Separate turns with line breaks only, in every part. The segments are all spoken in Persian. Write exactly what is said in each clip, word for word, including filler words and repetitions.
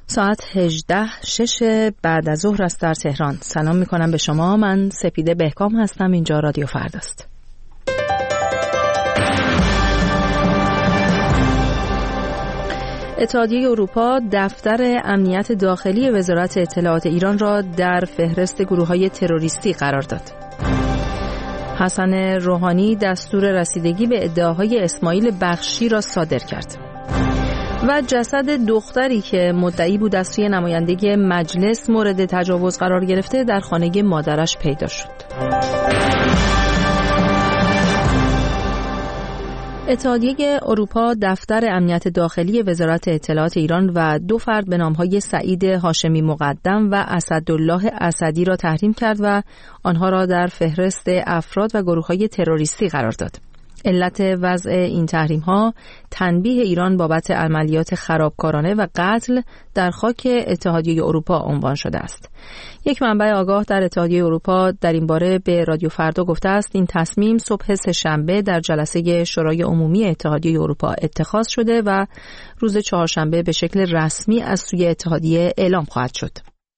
ساعت هجده شش بعد از ظهر است در تهران. سلام میکنم به شما. من سپیده بهکام هستم. اینجا رادیو فرداست. اتحادیه اروپا دفتر امنیت داخلی وزارت اطلاعات ایران را در فهرست گروه‌های تروریستی قرار داد. حسن روحانی دستور رسیدگی به ادعاهای اسماعیل بخشی را صادر کرد. و جسد دختری که مدعی بود از سوی نماینده مجلس مورد تجاوز قرار گرفته در خانه مادرش پیدا شد. اتحادیه اروپا دفتر امنیت داخلی وزارت اطلاعات ایران و دو فرد به نام‌های سعید هاشمی مقدم و اسدالله اسدی را تحریم کرد و آنها را در فهرست افراد و گروه‌های تروریستی قرار داد. علت وضع این تحریم‌ها تنبیه ایران بابت عملیات خرابکارانه و قتل در خاک اتحادیه اروپا عنوان شده است. یک منبع آگاه در اتحادیه اروپا در این باره به رادیو فردا گفته است این تصمیم صبح سه‌شنبه در جلسه شورای عمومی اتحادیه اروپا اتخاذ شده و روز چهارشنبه به شکل رسمی از سوی اتحادیه اعلام خواهد شد.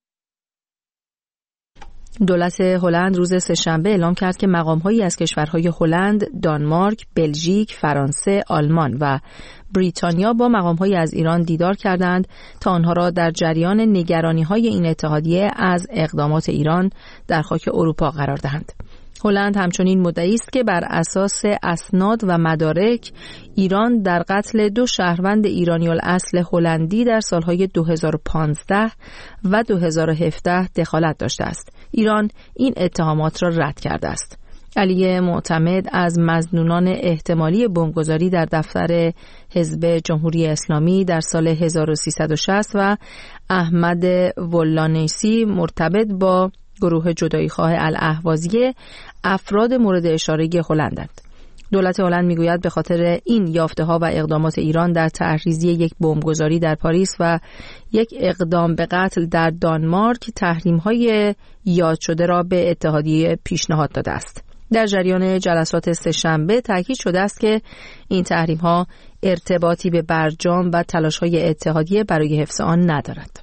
دولت هلند روز سه‌شنبه اعلام کرد که مقام‌هایی از کشورهای هلند، دانمارک، بلژیک، فرانسه، آلمان و بریتانیا با مقام‌هایی از ایران دیدار کردند تا آنها را در جریان نگرانی‌های این اتحادیه از اقدامات ایران در خاک اروپا قرار دهند. هلند همچنین مدعی است که بر اساس اسناد و مدارک ایران در قتل دو شهروند ایرانی الاصل هلندی در سالهای دو هزار و پانزده و دو هزار و هفده دخالت داشته است. ایران این اتهامات را رد کرده است. علی معتمد از مظنونان احتمالی بمبگذاری در دفتر حزب جمهوری اسلامی در سال هزار و سیصد و شصت و احمد ولانیسی مرتبط با گروه جداییخواه الاهوازی افراد مورد اشاره هلندند. دولت هلند میگوید به خاطر این یافته‌ها و اقدامات ایران در تحریزی یک بمبگذاری در پاریس و یک اقدام به قتل در دانمارک تحریم‌های یاد شده را به اتحادیه پیشنهاد داده است. در جریان جلسات سه‌شنبه تاکید شده است که این تحریم‌ها ارتباطی به برجام و تلاش‌های اتحادیه برای حفظ آن ندارد.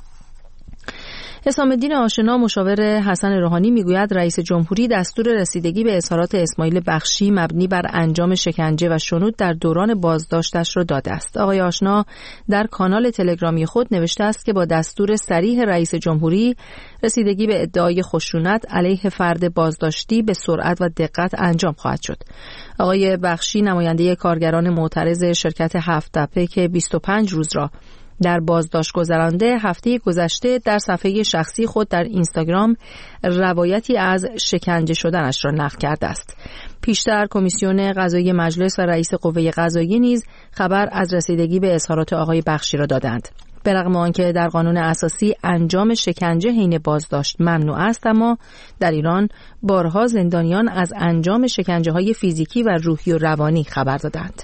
حسام الدین آشنا مشاور حسن روحانی میگوید رئیس جمهوری دستور رسیدگی به اظهارات اسماعیل بخشی مبنی بر انجام شکنجه و شنود در دوران بازداشتش را داده است. آقای آشنا در کانال تلگرامی خود نوشته است که با دستور صریح رئیس جمهوری رسیدگی به ادعای خشونت علیه فرد بازداشتی به سرعت و دقت انجام خواهد شد. آقای بخشی نماینده کارگران معترض شرکت هفت تپه که بیست و پنج روز را در بازداشت گذرانده هفته گذشته در صفحه شخصی خود در اینستاگرام روایتی از شکنجه شدنش را نقل کرده است. پیشتر کمیسیون قضایی مجلس و رئیس قوه قضاییه نیز خبر از رسیدگی به اظهارات آقای بخشی را دادند. به رغم آنکه در قانون اساسی انجام شکنجه حین بازداشت ممنوع است، اما در ایران بارها زندانیان از انجام شکنجه‌های فیزیکی و روحی و روانی خبر دادند.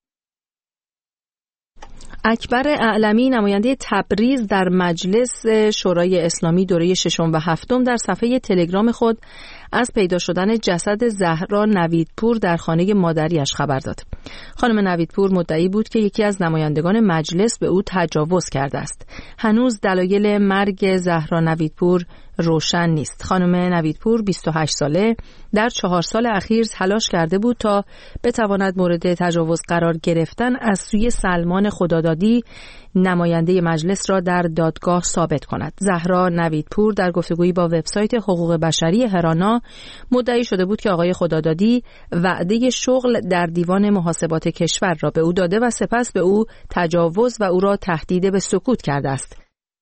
اکبر اعلمی نماینده تبریز در مجلس شورای اسلامی دوره ششم و هفتم در صفحه تلگرام خود از پیدا شدن جسد زهرا نویدپور در خانه مادریش خبر داد. خانم نویدپور مدعی بود که یکی از نمایندگان مجلس به او تجاوز کرده است. هنوز دلایل مرگ زهرا نویدپور روشن نیست. خانم نویدپور بیست و هشت ساله در چهار سال اخیر تلاش کرده بود تا بتواند مورد تجاوز قرار گرفتن از سوی سلمان خدادادی نماینده مجلس را در دادگاه ثابت کند. زهرا نویدپور در گفتگویی با وبسایت حقوق بشری هرانا مدعی شده بود که آقای خدادادی وعده شغل در دیوان محاسبات کشور را به او داده و سپس به او تجاوز و او را تهدید به سکوت کرده است.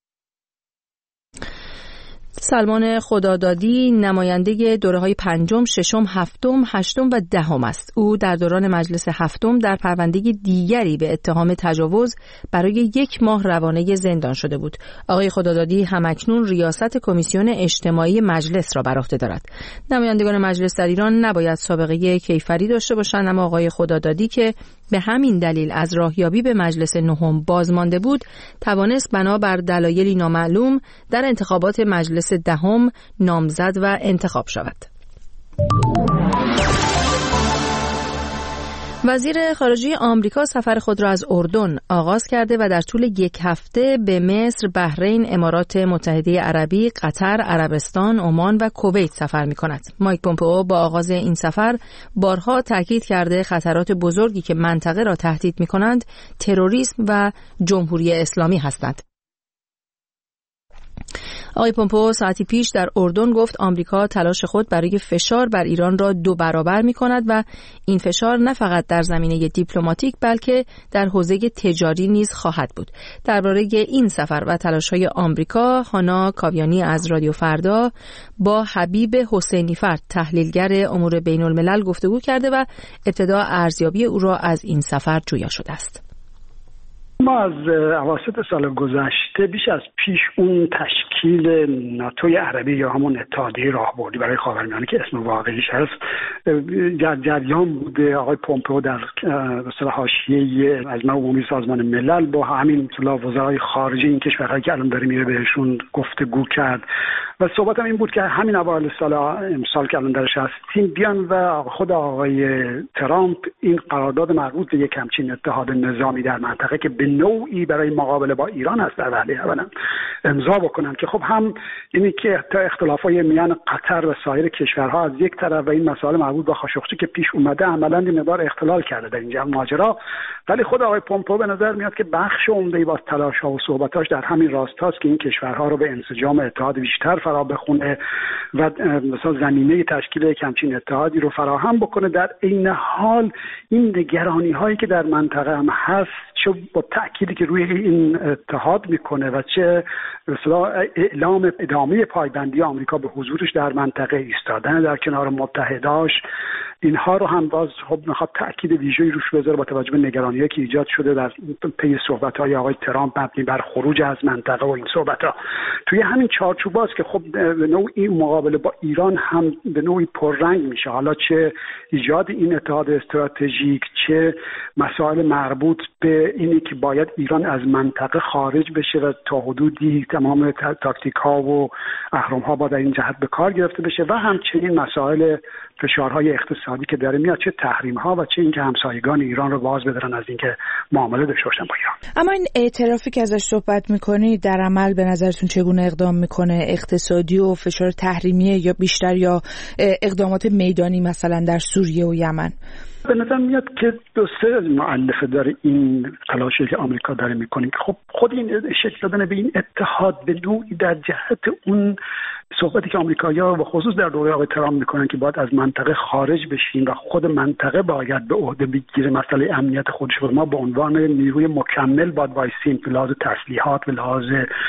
سلمان خدادادی نماینده دوره‌های پنجم، ششم، هفتم، هشتم و دهم است. او در دوران مجلس هفتم در پرونده دیگری به اتهام تجاوز برای یک ماه روانه زندان شده بود. آقای خدادادی همکنون ریاست کمیسیون اجتماعی مجلس را بر عهده دارد. نمایندگان مجلس در ایران نباید سابقه کیفری داشته باشند، اما آقای خدادادی که به همین دلیل از راهیابی به مجلس نهم بازمانده بود، توانست بنابر دلایلی نامعلوم در انتخابات مجلس دهم نامزد و انتخاب شود. وزیر خارجه آمریکا سفر خود را از اردن آغاز کرده و در طول یک هفته به مصر، بحرین، امارات متحده عربی، قطر، عربستان، عمان و کویت سفر می‌کند. مایک پومپئو با آغاز این سفر بارها تاکید کرده خطرات بزرگی که منطقه را تهدید می‌کنند تروریسم و جمهوری اسلامی هستند. آقای پومپئو ساعتی پیش در اردن گفت آمریکا تلاش خود برای فشار بر ایران را دو برابر می کند و این فشار نه فقط در زمینه دیپلماتیک بلکه در حوزه تجاری نیز خواهد بود. درباره این سفر و تلاش‌های آمریکا، هانا کاویانی از رادیو فردا با حبیب حسینی فرد تحلیلگر امور بین الملل گفتگو کرده و ابتدا ارزیابی او را از این سفر جویا شده است.
ما از اواسط سال گذشته بیش از پیش اون تشکیل ناتوی عربی یا همون اتحادیه راهبردی برای خاورمیانه که اسم واقعیش هست در جریان بوده. آقای پومپئو در مثلا حاشیه مجمع عمومی سازمان ملل با همین مثلا وزرای خارجه این کشورهایی که الان داره میره بهشون گفتگو کرد و صحبت هم این بود که همین اوایل سال امسال که الان درش هستیم بیان و خود آقای ترامپ این قرارداد مربوط به یک همچین اتحاد نظامی در منطقه که به نوعی برای مقابله با ایران هست در وهله اولا امضا بکنن که خب هم اینی که تا اختلافای میان قطر و سایر کشورها از یک طرف و این مسائل مربوط به خاشقچی که پیش اومده عملاً این مقدار اختلال کرده در اینجا ماجرا، ولی خود آقای پومپئو به نظر میاد که بخش عمده‌ای با تلاش‌ها و صحبتاش در همین راستاست که این کشورها رو به انسجام اتحاد بیشتر فرا بخونه و مثلا زمینه تشکیل یک همچین اتحادی رو فراهم بکنه. در عین حال این نگرانی‌هایی که در منطقه هم هست چه با تأکیدی که روی این اتحاد میکنه و چه مثلا اعلام ادامه پایبندی آمریکا به حضورش در منطقه، ایستادن در کنار متحداش، اینها رو هم باز خب میخواد تأکید ویژه‌ای روش بذاره با توجه به نگرانی‌هایی که ایجاد شده در پی صحبت‌های آقای ترامپ مبنی بر خروج از منطقه و این صحبت‌ها. توی همین چارچوباست که خب به نوعی مقابله با ایران هم به نوعی پررنگ میشه، حالا چه ایجاد این اتحاد استراتژیک، چه مسائل مربوط به اینی که باید ایران از منطقه خارج بشه و تا حدودی تمام تاکتیک‌ها و اهرم‌ها با در این جهت به کار گرفته بشه و همچنین مسائل فشارهای اقتصادی که داره میاد، چه تحریم‌ها و چه اینکه همسایگان ایران رو باز بدارن از اینکه معامله داشته باشن با ایران.
اما این اعترافی که ازش صحبت می‌کنی در عمل به نظرتون چگونه اقدام می‌کنه؟ اقتصادی و فشار تحریمی یا بیشتر یا اقدامات میدانی مثلا در سوریه و یمن؟
به نظر میاد که دو سه مؤلفه داره این تلاشی که آمریکا داره میکنه که خب خود این شکل دادن به این اتحاد به نوعی در جهت اون صحبتی که آمریکایی‌ها و خصوص در دوره آقای ترامپ میکنن که باید از منطقه خارج بشیم و خود منطقه باید به عهده بگیره مسئله امنیت خودش رو. ما به عنوان نیروی مکمل باید وایسیم به لحاظ تسلیحات، به لحاظ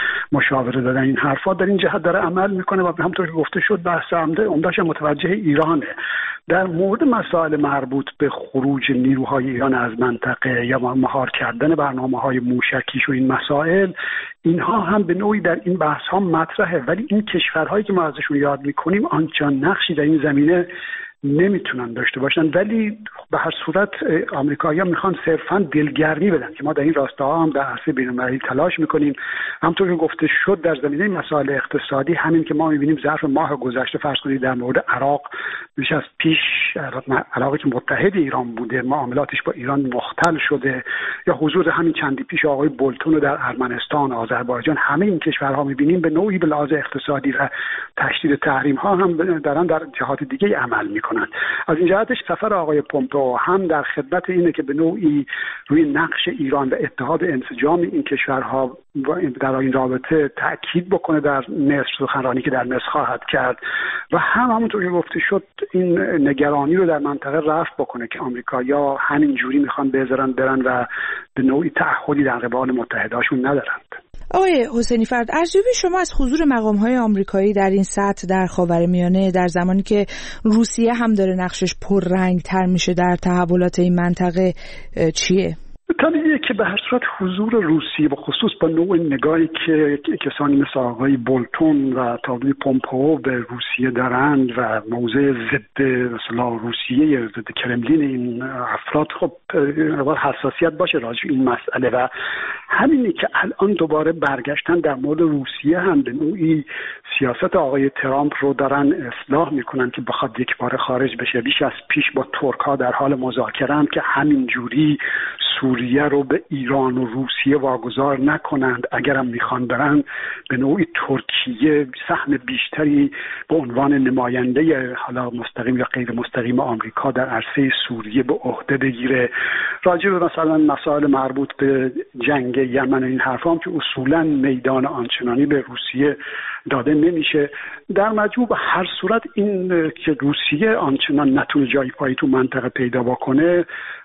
مشاوره دادن، این حرفا در این جهت داره عمل میکنه و همونطور که گفته شد بحث عمده عمده‌اش متوجه ایرانه. در مورد مسائل مربوط به خروج نیروهای ایران از منطقه یا مهار کردن برنامه‌های موشکیش و این مسائل، اینها هم به نوعی در این بحث ها مطرحه، ولی این کشورهایی که ما ازشون یاد میکنیم آنچنان نقشی در این زمینه نمیتونن داشته باشن. ولی به هر صورت آمریکایی‌ها میخوان صرفاً دلگرمی بدن که ما در این راستا هم در عرصه بین‌المللی تلاش میکنیم. همونطور که گفته شد در زمینه مسائل اقتصادی، همین که ما میبینیم ظرف ماه گذشته فرض کنید در مورد عراق بیش از پیش عراقی که متحد ایران بوده معاملاتش با ایران مختل شده، یا حضور همین چندی پیش آقای بولتون رو در ارمنستان، آذربایجان، همه این کشورها میبینیم به نوعی به لحاظ اقتصادی و تشدید تحریم ها هم دارن در جهات دیگه عمل میکنن. از این جهتش سفر آقای پومپئو هم در خدمت اینه که به نوعی روی نقش ایران و اتحاد انسجام این کشورها در این رابطه تأکید بکنه در مصر، سخنرانی که در مصر خواهد کرد، و هم همونطور که گفته شد این نگرانی رو در منطقه رفع بکنه که آمریکایی‌ها همین جوری میخوان بذارن برن و به نوعی تعهدی در قبال متحداشون ندارند.
آقای حسینی فرد، ارزیابی شما از حضور مقام‌های آمریکایی در این سطح در خاورمیانه در زمانی که روسیه هم داره نقشش پررنگ‌تر میشه در تحولات این منطقه چیه؟
طبیعیه که به هر صورت حضور روسیه و خصوص با نوع نگاهی که کسانی مثل آقای بولتون و تابلوی پومپئو به روسیه دارند و موضع ضد مثلا روسیه ضد کرملین این افراد، خب حساسیت باشه راجع این مسئله و همینی که الان دوباره برگشتن در مورد روسیه هم به نوعی سیاست آقای ترامپ رو دارن اصلاح میکنن که بخواد یک بار خارج بشه. بیش از پیش با ترک ها در حال مذاکره اند که همین جوری سوریه رو به ایران و روسیه واگذار نکنند، اگرم میخوان برن به نوعی ترکیه سهم بیشتری به عنوان نماینده حالا مستقیم یا غیر مستقیم آمریکا در عرصه سوریه به عهده بگیره. راجع به مثلا مسائل مربوط به جنگ یمن این حرفام که اصولا میدان آنچنانی به روسیه داده نمیشه. در مجموع به هر صورت این که روسیه آنچنان نتونه جای پایی تو منطقه پیدا بکنه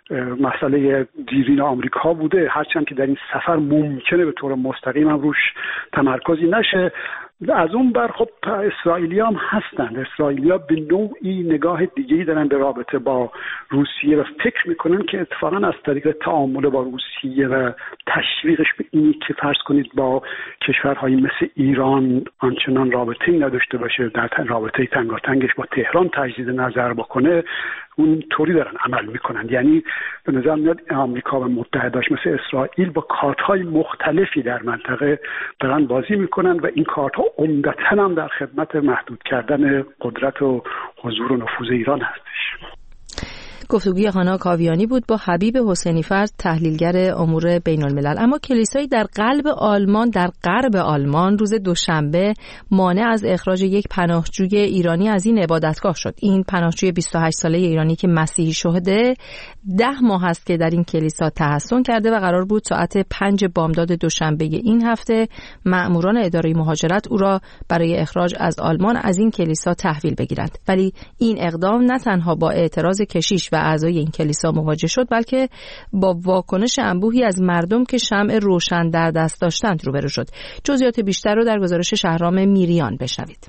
مسئله دیرین آمریکا بوده، هرچند که در این سفر ممکنه به طور مستقیم هم روش تمرکزی نشه. از اون بر خب اسرائیلی هم هستند. اسرائیلی ها به نوعی نگاه دیگه‌ای دارن به رابطه با روسیه و فکر میکنن که اتفاقا از طریق تعامل با روسیه و تشویقش به اینی که فرض کنید با کشورهایی مثل ایران آنچنان رابطه‌ای نداشته باشه، در رابطه تنگاتنگش با تهران تجدید نظر بکنه، اون طوری دارن عمل میکنن. یعنی به نظر میاد آمریکا و متحداش مثل اسرائیل با کارت‌های مختلفی در منطقه دارن بازی میکنن و این کارت‌ها عمدتاً هم در خدمت محدود کردن قدرت و حضور و نفوذ ایران هستش.
گفتگوی هانا کاویانی بود با حبیب حسینی فرد، تحلیلگر امور بین الملل. اما کلیسایی در قلب آلمان، در غرب آلمان، روز دوشنبه مانع از اخراج یک پناهجوی ایرانی از این عبادتگاه شد. این پناهجوی بیست و هشت ساله ایرانی که مسیحی شده ده ماه است که در این کلیسا تحصن کرده و قرار بود ساعت پنج بامداد دوشنبه این هفته مأموران اداره مهاجرت او را برای اخراج از آلمان از این کلیسا تحویل بگیرند. ولی این اقدام نه تنها با اعتراض کشیش و اعضای این کلیسا مواجه شد، بلکه با واکنش انبوهی از مردم که شمع روشن در دست داشتند روبرو شد. جزئیات بیشتر رو در گزارش شهرام میریان بشنوید.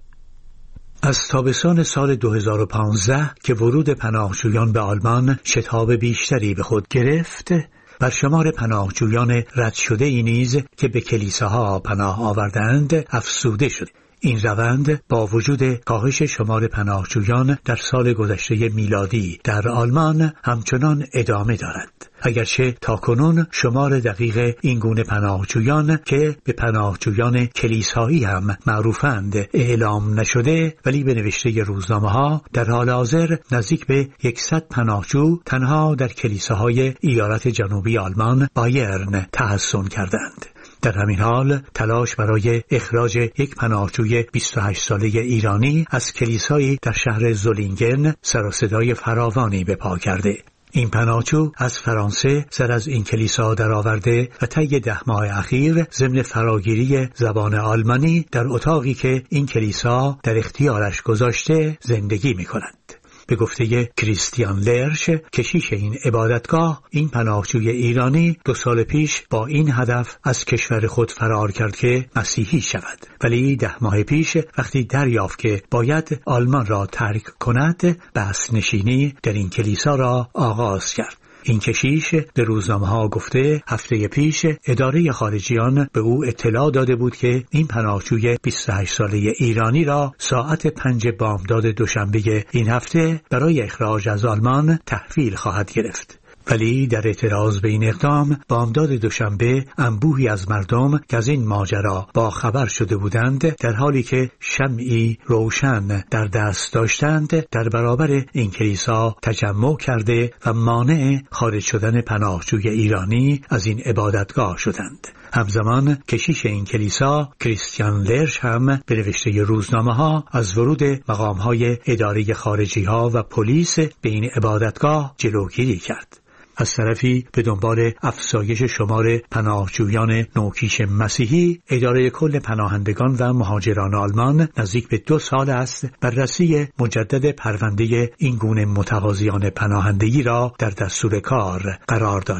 از تابستان سال دو هزار و پانزده که ورود پناهجویان به آلمان شتاب بیشتری به خود گرفت، بر شمار پناهجویان رد شده ای نیز که به کلیساها پناه آوردند افزوده شد. این روند با وجود کاهش شمار پناهجویان در سال گذشته میلادی در آلمان همچنان ادامه دارد. اگرچه تاکنون شمار دقیق این گونه پناهجویان که به پناهجویان کلیسایی هم معروفند اعلام نشده، ولی به نوشته روزنامه‌ها در حال حاضر نزدیک به صد پناهجو تنها در کلیساهای ایالت جنوبی آلمان بایرن تحصن کردند. در همین حال تلاش برای اخراج یک پناهجوی بیست و هشت ساله ایرانی از کلیسایی در شهر زولینگن سر و صدای فراوانی به پا کرده. این پناهجو از فرانسه سر از این کلیسا درآورده و طی ده ماه اخیر ضمن فراگیری زبان آلمانی در اتاقی که این کلیسا در اختیارش گذاشته زندگی می‌کند. به گفته کریستیان لرش، کشیش این عبادتگاه، این پناهجوی ایرانی دو سال پیش با این هدف از کشور خود فرار کرد که مسیحی شود، ولی ده ماه پیش وقتی دریافت که باید آلمان را ترک کند، بس نشینی در این کلیسا را آغاز کرد. این کشیش به روزنامه‌ها گفته هفته پیش اداره خارجیان به او اطلاع داده بود که این پناهجوی بیست و هشت ساله ایرانی را ساعت پنج بامداد دوشنبه این هفته برای اخراج از آلمان تحویل خواهد گرفت. ولی در اعتراض به این اقدام بامداد دوشنبه انبوهی از مردم که از این ماجرا با خبر شده بودند، در حالی که شمعی روشن در دست داشتند، در برابر این کلیسا تجمع کرده و مانع خارج شدن پناهجوی ایرانی از این عبادتگاه شدند. همزمان کشیش این کلیسا کریستیان لرش هم به نوشته روزنامه‌ها از ورود مقام‌های اداره خارجی‌ها و پلیس به این عبادتگاه جلوگیری کرد. از طرفی به دنبال افزایش شمار پناهجویان نوکیش مسیحی، اداره کل پناهندگان و مهاجران آلمان نزدیک به دو سال است بررسی مجدد پرونده این گونه متقاضیان پناهندگی را در دستور کار قرار داده.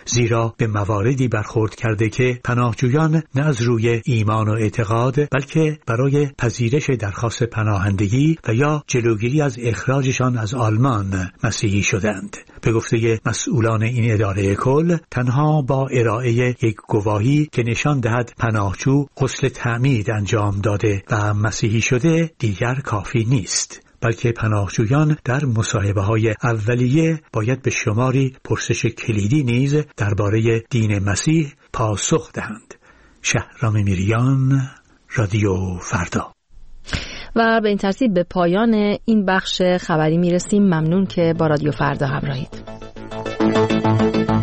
زیرا به مواردی برخورد کرده که پناهجویان نه از روی ایمان و اعتقاد بلکه برای پذیرش درخواست پناهندگی و یا جلوگیری از اخراجشان از آلمان مسیحی شدند. به گفته مسئولان این اداره کل، تنها با ارائه یک گواهی که نشان دهد پناهجو غسل تعمید انجام داده و مسیحی شده دیگر کافی نیست، بلکه پناهجویان در مصاحبه‌های اولیه باید به شماری پرسش کلیدی نیز درباره دین مسیح پاسخ دهند. شهرام میریان، رادیو فردا.
و به این ترتیب به پایان این بخش خبری میرسیم. ممنون که با رادیو فردا همراهید.